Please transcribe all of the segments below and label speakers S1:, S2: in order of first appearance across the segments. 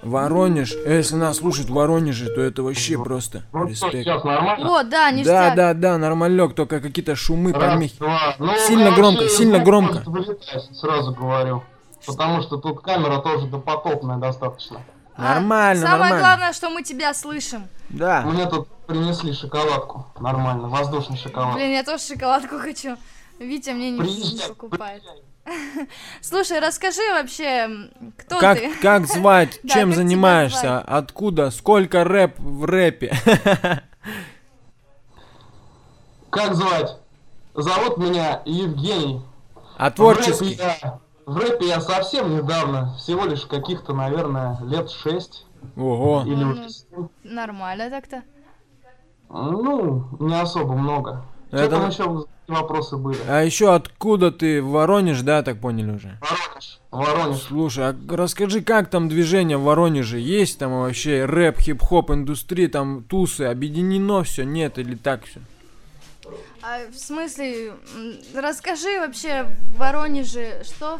S1: Воронеж. Если нас слушают в Воронеже, то это вообще просто
S2: Ну что,
S1: респект.
S2: сейчас нормально?
S3: О, да,
S1: Да,
S3: ништяк.
S1: да, да, нормалек, только какие-то шумы,
S2: Раз,
S1: помехи.
S2: два. Ну,
S1: Сильно
S2: короче,
S1: громко, сильно
S2: звук
S1: громко.
S2: может вылетать, сразу говорю. Потому что тут камера тоже допотопная достаточно.
S1: Нормально,
S3: Самое
S1: нормально.
S3: главное, что мы тебя слышим.
S1: Да.
S2: Мне тут принесли шоколадку. Нормально, воздушный шоколад.
S3: Блин, я тоже шоколадку хочу. Витя мне не
S2: Приезжай,
S3: покупает.
S2: приезжай.
S3: Слушай, расскажи вообще, кто
S1: Как,
S3: ты?
S1: как звать?
S3: Да,
S1: Чем
S3: как тебя
S1: занимаешься?
S3: звать?
S1: Откуда? Сколько рэп в рэпе?
S2: Как звать? Зовут меня Евгений.
S1: А творческий?
S2: В рэпе я совсем недавно, всего лишь каких-то, наверное, лет 6
S1: Ого.
S2: или
S3: Ну,
S2: уже 7.
S3: Нормально так-то.
S2: Ну, не особо много. Что
S1: Это-
S2: там еще вопросы были?
S1: А еще откуда ты? В Воронеж, да, так поняли уже?
S2: Воронеж. Воронеж.
S1: Слушай, а расскажи, как там движение в Воронеже? Есть там вообще рэп, хип-хоп, индустрия, там тусы, объединено все, нет или так все?
S3: А, в смысле, расскажи вообще в Воронеже, что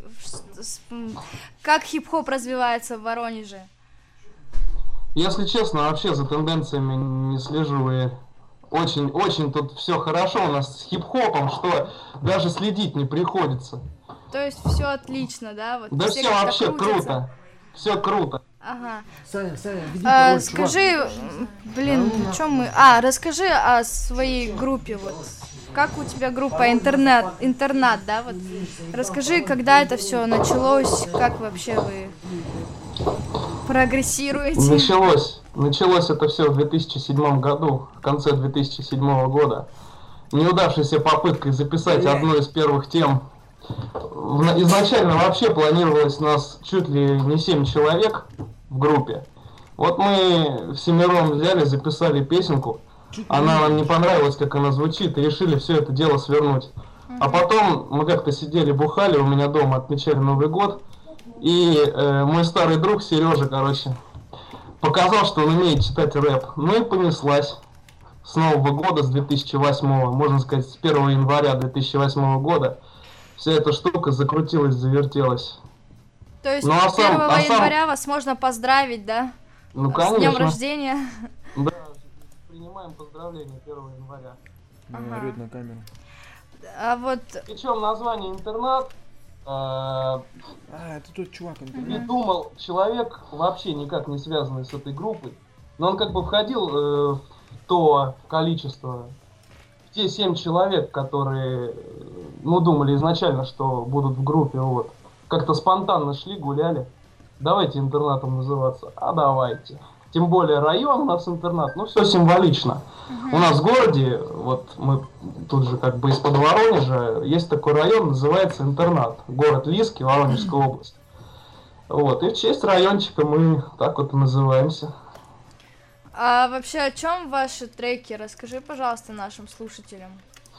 S3: как хип-хоп развивается в Воронеже?
S2: Если честно, вообще за тенденциями не слежу и очень тут все хорошо у нас с хип-хопом, что даже следить не приходится.
S3: То есть все отлично, да? Вот
S2: Да все
S3: как-то
S2: вообще
S3: крутятся.
S2: круто. Все круто.
S3: Ага.
S1: Саня, введи пароль,
S3: Скажи, блин, чем мы? Расскажи о своей группе, вот. Как у тебя группа интернат, да? Вот. Расскажи, когда это все началось, как вообще вы прогрессируете?
S2: Началось это все в 2007 году, в конце 2007 года. Неудавшейся попыткой записать одну из первых тем. Изначально вообще планировалось нас чуть ли не 7 человек в группе. Вот мы всемиром взяли, записали песенку. Она нам не понравилась, как она звучит, и решили все это дело свернуть. А потом мы как-то сидели, бухали у меня дома, отмечали Новый год. И мой старый друг Сережа, короче, показал, что он умеет читать рэп. Ну и понеслась. С Нового года, с 2008, можно сказать, с 1 января 2008 года, вся эта штука закрутилась, завертелась.
S3: То есть
S2: Ну, а
S3: 1
S2: сам-
S3: января вас можно поздравить, да?
S2: Ну,
S3: С днем
S2: конечно.
S3: рождения.
S2: Да, принимаем поздравления 1 января.
S3: Ага.
S1: Орёт на камеру.
S3: А вот,
S2: Причем название интернат
S1: Это тот чувак.
S2: придумал человек, вообще никак не связанный с этой группой. Но он как бы входил в то количество, в те 7 человек, которые, думали изначально, что будут в группе, вот. Как-то спонтанно шли, гуляли. Давайте интернатом называться. А давайте. Тем более район у нас интернат, все символично. У нас в городе, вот мы тут же как бы из-под Воронежа, есть такой район, называется интернат. Город Лиски, Воронежская область. Вот, и в честь райончика мы так вот и называемся.
S3: а вообще о чем ваши треки? Расскажи, пожалуйста, нашим слушателям.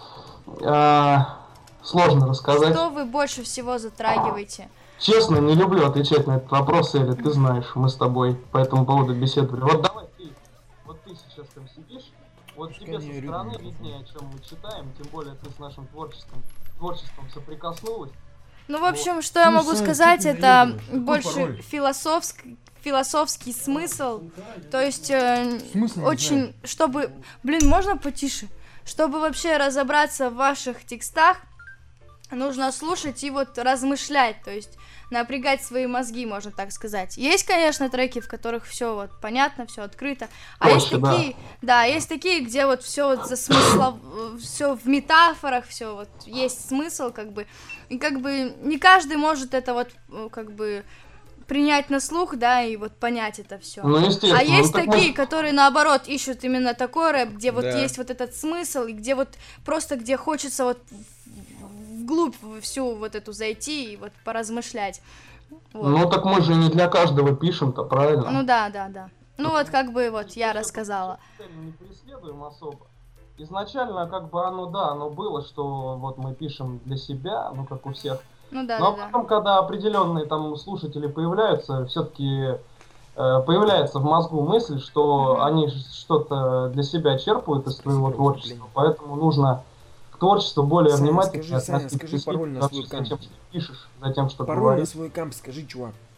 S2: Сложно рассказать.
S3: Что вы больше всего затрагиваете?
S2: Честно, не люблю отвечать на этот вопрос, Эля, ты знаешь, мы с тобой по этому поводу беседовали. Вот давай ты сейчас там сидишь, вот тебе со стороны виднее, о чем мы читаем, тем более ты с нашим творчеством соприкоснулась.
S3: Ну, в общем, что я могу сказать, это больше философский смысл. То есть, очень, чтобы... Блин, можно потише? Чтобы вообще разобраться в ваших текстах, нужно слушать и вот размышлять, то есть напрягать свои мозги, можно так сказать. Есть, конечно, треки, в которых все вот понятно, все открыто, а есть такие, да, есть такие, где вот все вот за смыслом, все в метафорах, все вот есть смысл, как бы, и как бы не каждый может это вот как бы принять на слух, да, и вот понять это все.
S2: Ну, естественно.
S3: А есть такие, которые наоборот ищут именно такой рэп, где вот есть вот этот смысл, и где вот просто где хочется вот вглубь всю вот эту зайти и вот поразмышлять. Вот.
S2: Ну так мы же не для каждого пишем-то, правильно?
S3: Ну да. Ну вот как бы вот я рассказала.
S2: Не преследуем особо. Изначально как бы оно было, что вот мы пишем для себя, как у всех.
S3: Ну да,
S2: Но потом, когда определенные там слушатели появляются, все-таки появляется в мозгу мысль, что они что-то для себя черпают из своего творчества, поэтому нужно к творчеству более
S1: Саня,
S2: внимательно
S1: скажи, Саня,
S2: относиться,
S1: скажи пароль на свой
S2: за тем,
S1: камп.
S2: что пишешь, за тем, что
S1: Пароль на
S2: говоришь.
S1: свой камп, скажи, чувак.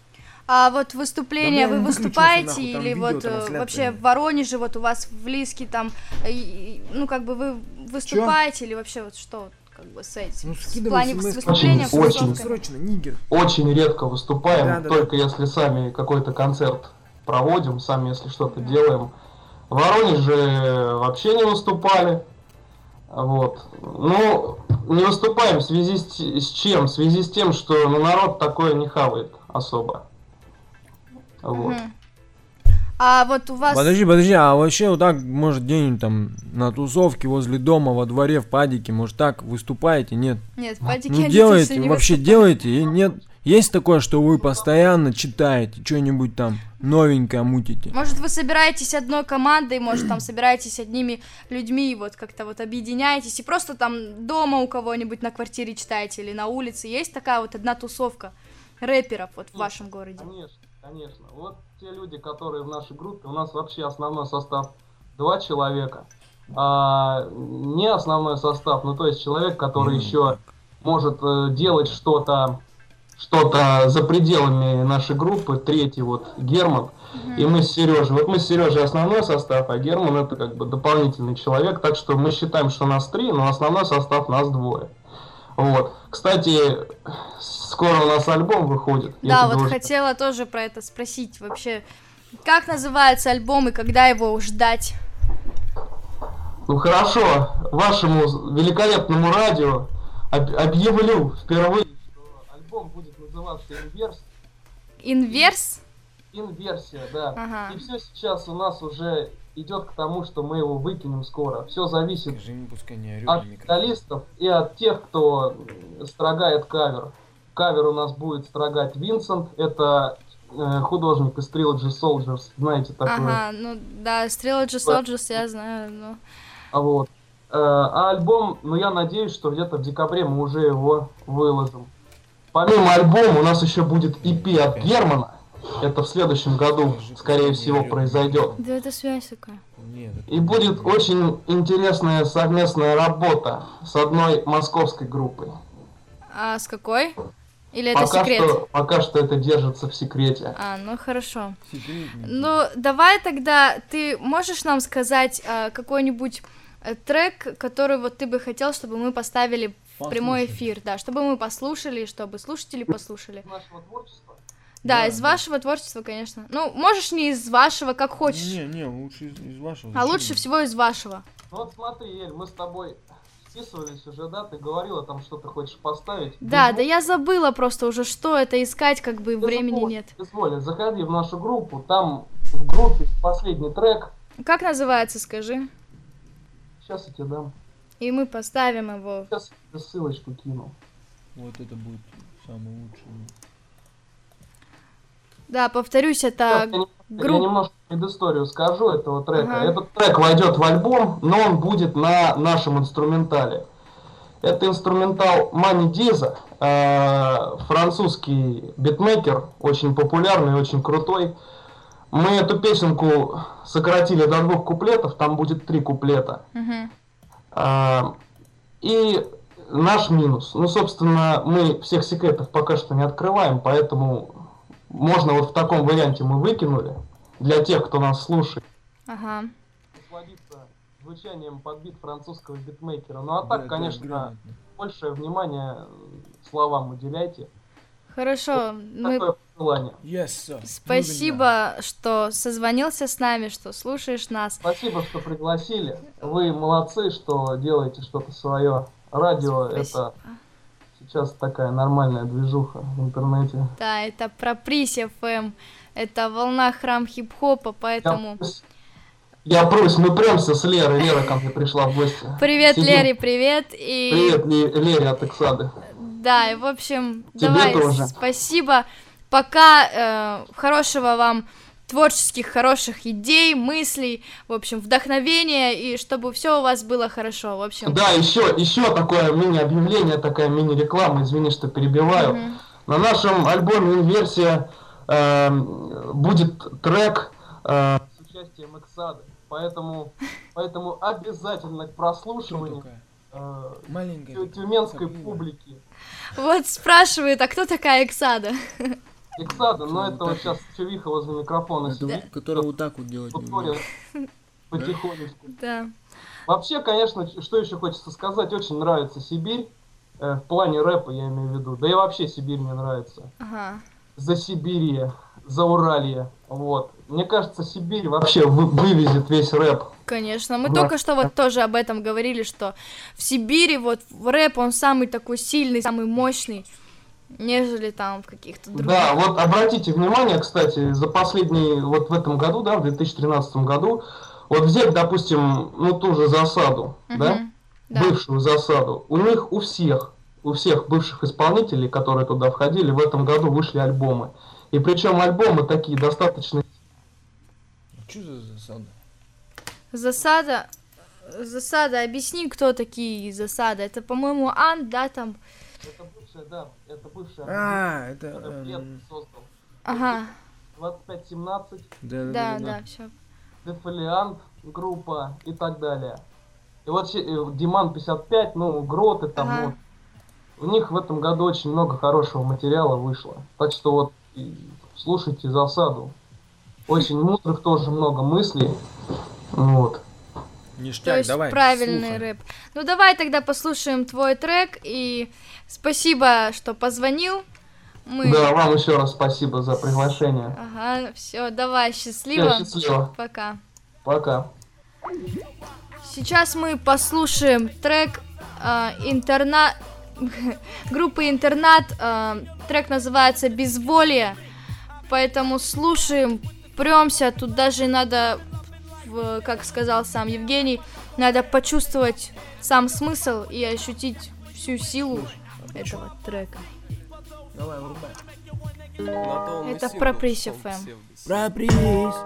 S3: А вот выступления,
S1: Да,
S3: вы
S1: выключился,
S3: выступаете
S1: нахуй, там
S3: или вот
S1: видеотрансляция
S3: вообще
S1: идет.
S3: в Воронеже, вот у вас в Лиске там, ну как бы вы выступаете или вообще вот что как бы с этим?
S1: Ну,
S3: В
S1: скидывай
S3: плане
S1: смс.
S3: с выступлением, с
S2: Очень.
S3: тусовкой?
S1: Срочно, нигер.
S2: Очень редко выступаем,
S1: Да.
S2: только если сами какой-то концерт проводим, сами если что-то делаем. В Воронеже вообще не выступали. Вот. Ну, не выступаем в связи с чем? В связи с тем, что народ такое не хавает особо. Вот.
S3: Мгм. А вот у вас...
S1: Подожди, а вообще вот так, может, где-нибудь там на тусовке возле дома, во дворе, в падике, может, так выступаете? Нет.
S3: Нет, в падике
S1: Ну,
S3: они
S1: делаете,
S3: точно не
S1: вообще
S3: выступают.
S1: делаете, и нет. Есть такое, что вы постоянно читаете, что-нибудь там новенькое мутите?
S3: Может, вы собираетесь одной командой, может, там собираетесь одними людьми, и вот как-то вот объединяетесь, и просто там дома у кого-нибудь на квартире читаете или на улице. Есть такая вот одна тусовка рэперов вот в вашем городе?
S2: Конечно. Вот те люди, которые в нашей группе, у нас вообще основной состав 2 человека. А не основной состав, ну то есть человек, который еще может делать что-то за пределами нашей группы, 3-й вот Герман, и мы с Сережей. Вот мы с Сережей основной состав, а Герман это как бы дополнительный человек, так что мы считаем, что нас 3, но основной состав нас 2. Вот. Кстати, скоро у нас альбом выходит.
S3: Да, вот хотела тоже про это спросить вообще. Как называется альбом и когда его ждать?
S2: Ну хорошо, вашему великолепному радио объявлю впервые, что альбом будет называться
S3: Инверс?
S2: Инверсия, да.
S3: Ага.
S2: И все сейчас у нас уже идет к тому, что мы его выкинем скоро. Все зависит от специалистов и от тех, кто строгает кавер. Кавер у нас будет строгать Винсент, это художник из Trilogy Soldiers, знаете такое.
S3: Ага, ну да, Trilogy Soldiers я знаю, но...
S2: Вот. А альбом, ну я надеюсь, что где-то в декабре мы уже его выложим. Помимо альбома у нас еще будет EP от Германа. Это в следующем году, скорее всего, произойдет.
S3: Да это связь такая.
S2: И будет очень интересная совместная работа с одной московской группой.
S3: А с какой? Или это секрет?
S2: Пока что это держится в секрете.
S3: А, ну хорошо. Ну, давай тогда, ты можешь нам сказать какой-нибудь трек, который вот ты бы хотел, чтобы мы поставили в прямой эфир, да, чтобы мы послушали, чтобы слушатели послушали.
S2: Из нашего творчества?
S3: Да, из вашего творчества, конечно. Ну, можешь не из вашего, как хочешь.
S1: Не, лучше из вашего.
S3: А лучше всего из вашего.
S2: Ну вот смотри, Эль, мы с тобой списывались уже, да? Ты говорила там, что ты хочешь поставить.
S3: Да, да я забыла просто уже, что это искать, как бы времени нет.
S2: Изволь, заходи в нашу группу, там в группе последний трек.
S3: Как называется, скажи?
S2: Сейчас я тебе дам.
S3: И мы поставим его.
S2: Сейчас я тебе ссылочку кину.
S1: Вот это будет самый лучший.
S3: Да, повторюсь, это
S2: Я
S3: группа.
S2: немножко предысторию скажу этого трека.
S3: Ага.
S2: Этот трек войдет в альбом, но он будет на нашем инструментале. Это инструментал Мани Диза, французский битмейкер, очень популярный, очень крутой. Мы эту песенку сократили до 2 куплетов, там будет 3 куплета. И наш минус. Ну, собственно, мы всех секретов пока что не открываем, поэтому можно вот в таком варианте мы выкинули для тех, кто нас слушает.
S3: Ага.
S2: Насладиться звучанием под бит французского битмейкера. Ну а так, конечно, большее внимание словам уделяйте.
S3: Хорошо, мы...
S2: Такое пожелание.
S1: Yes, sir.
S3: Спасибо, что созвонился с нами, что слушаешь нас.
S2: Спасибо, что пригласили. Вы молодцы, что делаете что-то свое. Радио это сейчас такая нормальная движуха в интернете.
S3: Да, это про Прись FM, это волна храм хип-хопа, поэтому...
S2: Я прусь, мы премся с Лерой. Лера ко мне пришла в гости.
S3: Привет,
S2: Сидим.
S3: Лере, привет. И...
S2: Привет, Лере от Эксады.
S3: Да, и в общем,
S2: Тебе
S3: давай,
S2: тоже.
S3: спасибо. Пока, хорошего вам творческих, хороших идей, мыслей, в общем, вдохновения, и чтобы все у вас было хорошо, в общем.
S2: Да, еще такое мини-объявление, такая мини-реклама, извини, что перебиваю. На нашем альбоме «Инверсия» будет трек с участием Эксады, поэтому обязательно к прослушиванию тюменской публики.
S3: Вот спрашивает, а кто такая Эксада?
S2: Иксада, но это вот сейчас Чувиха возле микрофона
S1: Это
S2: сидит.
S1: вы, который вот так вот делать не умеет.
S2: Потихонечку.
S3: Да.
S2: Вообще, конечно, что еще хочется сказать, очень нравится Сибирь. В плане рэпа я имею в виду. Да и вообще Сибирь мне нравится.
S3: Ага.
S2: Засибирье, Зауралье. Вот. Мне кажется, Сибирь вообще вывезет весь рэп.
S3: Конечно, мы
S2: Да.
S3: только что вот тоже об этом говорили, что в Сибири вот рэп, он самый такой сильный, самый мощный, нежели там в каких-то других.
S2: Да, вот обратите внимание, кстати, за последний, вот в этом году, да, в 2013 году, вот взять, допустим, ну ту же засаду, да,
S3: Да.
S2: бывшую засаду, у них у всех бывших исполнителей, которые туда входили, в этом году вышли альбомы. И причем альбомы такие достаточно...
S1: Что за засада?
S3: Засада, объясни, кто такие засада. Это, по-моему, Ан, да, там.
S2: Это бывшая, да, это бывшая...
S1: Это...
S2: который Плед создал.
S3: Ага,
S2: 2517,
S3: да, все.
S2: Дефолиант группа и так далее. И вот Диман 55, ну, Гроты там,
S3: Ага.
S2: вот. У них в этом году очень много хорошего материала вышло. Так что вот слушайте засаду. Очень мудрых тоже много мыслей. Вот.
S1: Ништяк,
S3: То есть
S1: давай.
S3: правильный
S1: слушай.
S3: рэп. Ну давай тогда послушаем твой трек, и спасибо, что позвонил. Мы...
S2: Да, вам еще раз спасибо за приглашение.
S3: Ага, все, давай, счастливо.
S2: Всё, счастливо.
S3: Пока.
S2: Пока.
S3: Сейчас мы послушаем трек группы Интернат. Трек называется «Безволие». Поэтому слушаем, премся. Тут даже надо, как сказал сам Евгений, надо почувствовать сам смысл и ощутить всю силу этого трека.
S1: Давай, врубай.
S3: Это про Пресс ФМ.
S1: Про приз.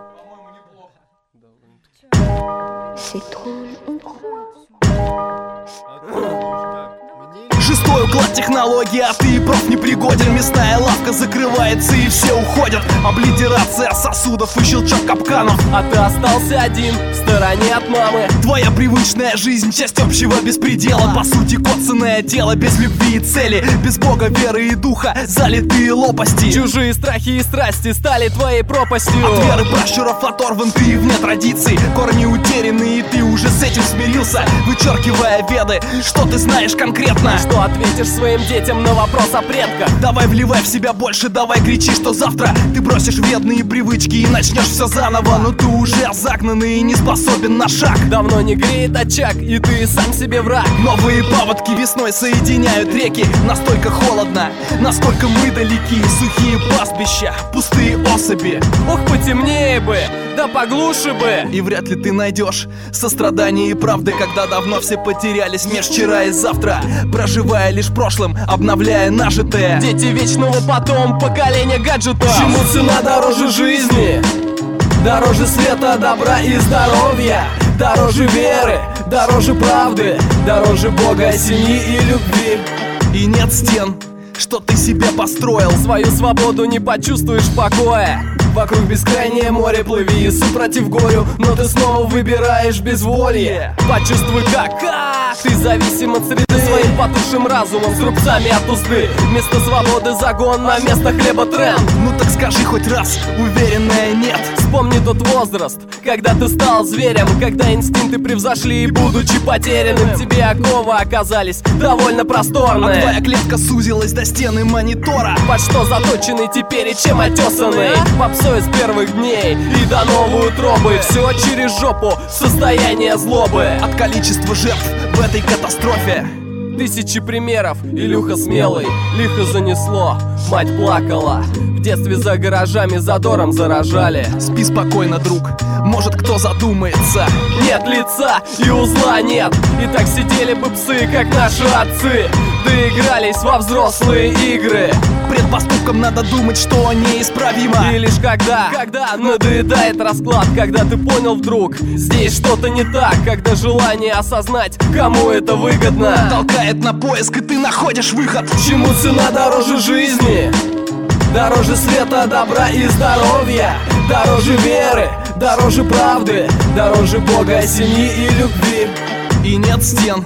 S4: Шестой уклад технологии, а ты проф непригоден. Мясная лавка закрывается и все уходят. Облитерация сосудов и щелчок капканов.
S5: А ты остался один, в стороне от мамы.
S4: Твоя привычная жизнь, часть общего беспредела. По сути, коцанное тело, без любви и цели. Без бога, веры и духа, залитые лопасти.
S5: Чужие страхи и страсти стали твоей пропастью.
S4: От веры пращуров оторван ты вне традиций. Корни утеряны, и ты уже с этим смирился. Вычеркивая веды, что ты знаешь конкретно?
S5: Что ответишь своим детям на вопрос о предках?
S4: Давай вливай в себя больше, давай кричи, что завтра ты бросишь вредные привычки и начнешь все заново. Но ты уже загнанный и не способен на шаг.
S5: Давно не греет очаг, и ты сам себе враг.
S4: Новые паводки весной соединяют реки. Настолько холодно, настолько мы далеки. Сухие пастбища, пустые особи.
S5: Ох, потемнее бы, да поглуше бы.
S4: И вряд ли ты найдешь сострадание и правды, когда давно все потерялись меж вчера и завтра, проживая лишь прошлым, обновляя нажитое.
S5: Дети вечного потом, поколение гаджетов. Чему цена дороже жизни? Дороже света, добра и здоровья. Дороже веры, дороже правды. Дороже Бога, семьи и любви.
S4: И нет стен, что ты себе построил.
S5: Свою свободу не почувствуешь покоя. Вокруг бескрайнее море, плыви и супротив горю. Но ты снова выбираешь безволье. Почувствуй, как ты зависим от среды. Своим потухшим разумом, с рубцами от узды. Вместо свободы загон, на место хлеба тренд.
S4: Ну так скажи хоть раз, уверенная нет.
S5: Вспомни тот возраст, когда ты стал зверем. Когда инстинкты превзошли, и будучи потерянным, тебе оковы оказались довольно
S4: А
S5: просторные.
S4: твоя клетка сузилась до стены монитора.
S5: Под что заточенный теперь и чем отесанный. Попсой с первых дней и до новой утробы. Все через жопу, состояние злобы.
S4: От количества жертв в этой катастрофе.
S5: Тысячи примеров, Илюха смелый, лихо занесло, мать плакала. В детстве за гаражами задором заражали.
S4: Спи спокойно, друг, может кто задумается.
S5: Нет лица и узла нет. И так сидели бы псы, как наши отцы. Доигрались во взрослые игры.
S4: Пред поступком надо думать, что неисправимо.
S5: И лишь когда надоедает расклад, когда ты понял вдруг, здесь что-то не так. Когда желание осознать, кому это выгодно,
S4: толкает на поиск, и ты находишь выход.
S5: Чему цена дороже жизни? Дороже света, добра и здоровья. Дороже веры, дороже правды. Дороже Бога, семьи и любви.
S4: И нет стен,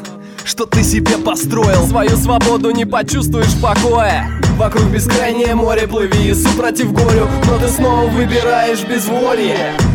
S4: что ты себе построил.
S5: Свою свободу не почувствуешь покоя. Вокруг бескрайнее море, плыви и супротив горю, но ты снова выбираешь безволье.